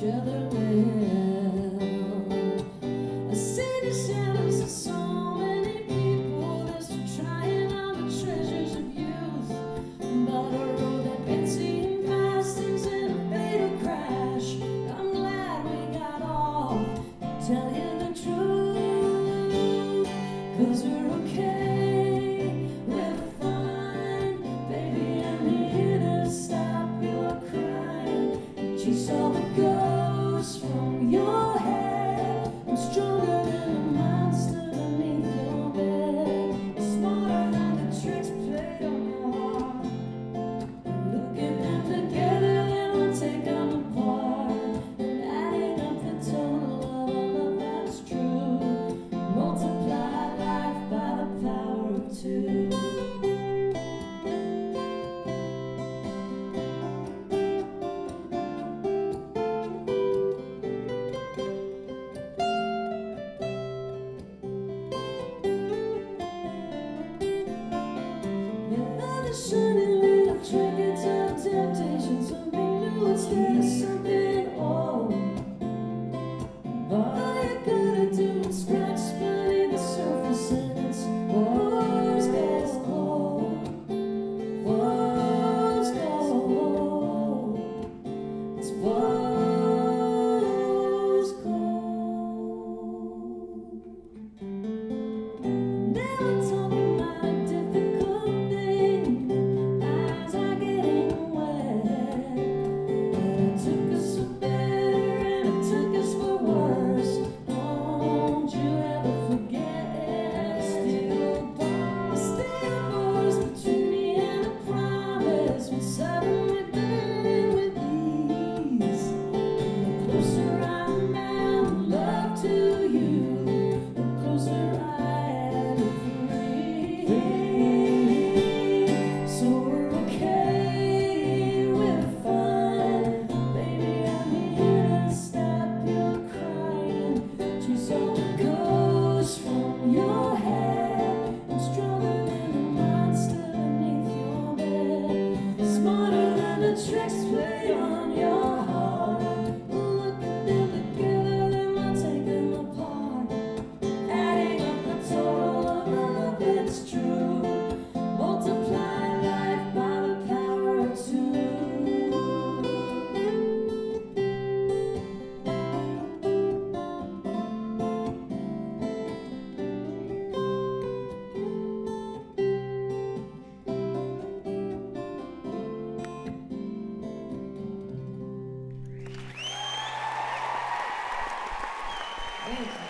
other well. I see the shadows of so many people that's trying on the treasures of youth, but a road that Betsy and past ends in a fatal crash. I'm glad we got off, to tell you the truth, 'cause we're okay, we're fine, baby, I'm here to stop your crying. Chase all the ghosts from your head. I'm stronger than the monster beneath your bed, smarter than the tricks played on your heart. Look at them together, then we'll take them apart, and adding up the total of all that's true. Multiply life by the power of two. Shining little trinkets of temptation, something new instead of something old. All you gotta do is scratch beneath the surface and it's rose gold, rose gold, it's rose gold. Now we're talking about a difficult thing. Eyes are getting wet, but it took us for better and it took us for worse. Don't you ever forget. Still bars between me and a promise will suddenly burn with ease. And the closer I'm now in love to you, the closer I am to free. So we're okay, we're fine, baby, I'm here to stop your crying. Chase all the ghosts from your head. I'm stronger than the monster beneath your bed, smarter than the tricks played on your heart. Look at them together, then we'll take them apart, adding up the total of all of it's true. Multiply life by the power of two. Thank you.